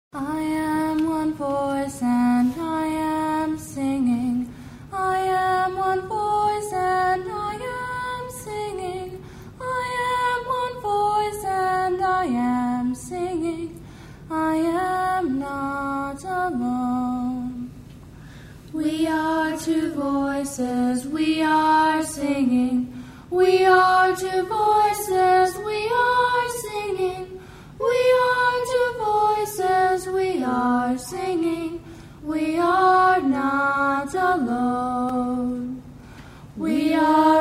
I am one voice and I am singing. I am one voice and I am singing. I am one voice and I am singing. I am not alone. We are two voices, we are singing. We are two voices, we are singing. We are two voices, we are singing. We are not alone. We are